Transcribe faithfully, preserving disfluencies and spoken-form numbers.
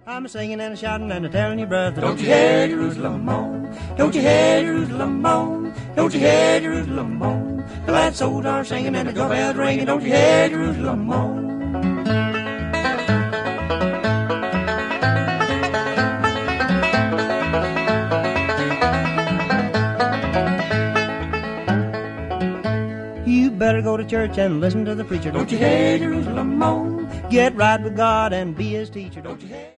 I'm a singing and a shouting and a telling you, brother, don't you hear Jerusalem moan? Don't you hear Jerusalem moan? Don't you hear Jerusalem moan? The glad souls are singing and the joy bells ringing. Don't you hear Jerusalem moan? You better go to church and listen to the preacher. Don't you hear Jerusalem moan? Get right with God and be his teacher. Don't you hear?